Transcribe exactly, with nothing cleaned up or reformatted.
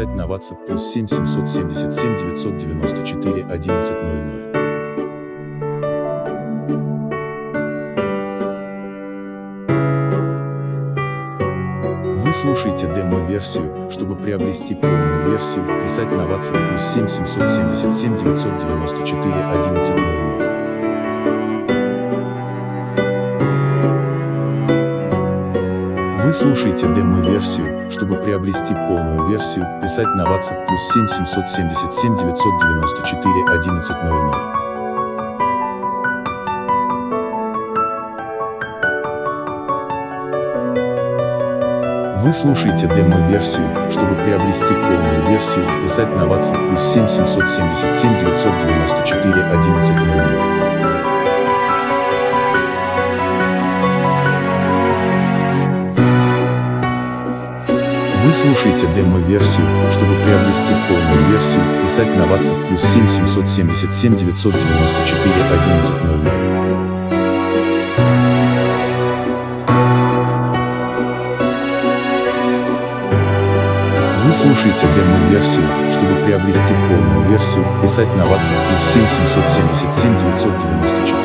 писать на WhatsApp плюс семь семьсот семьдесят семь девятьсот девяносто четыре одиннадцать ноль ноль. Вы слушаете демо-версию. Чтобы приобрести полную версию, писать на WhatsApp плюс семь семьсот семьдесят семь девятьсот девяносто четыре одиннадцать ноль ноль. Вы слушаете демо-версию. Чтобы приобрести полную версию, писать на WhatsApp плюс семь семьсот семьдесят семь девятьсот девяносто четыре одиннадцать ноль ноль. Вы слушаете демо-версию. Чтобы приобрести полную версию, писать на WhatsApp плюс семь семьсот семьдесят семь девятьсот девяносто четыре одиннадцать ноль ноль. Вы слушаете демо-версию. Чтобы приобрести полную версию, писать на WhatsApp плюс семь семьсот семьдесят семь девятьсот девяносто четыре одиннадцать ноль ноль. Вы слушаете демо-версию. Чтобы приобрести полную версию, писать на WhatsApp плюс семь семьсот семьдесят семь девятьсот девяносто четыре.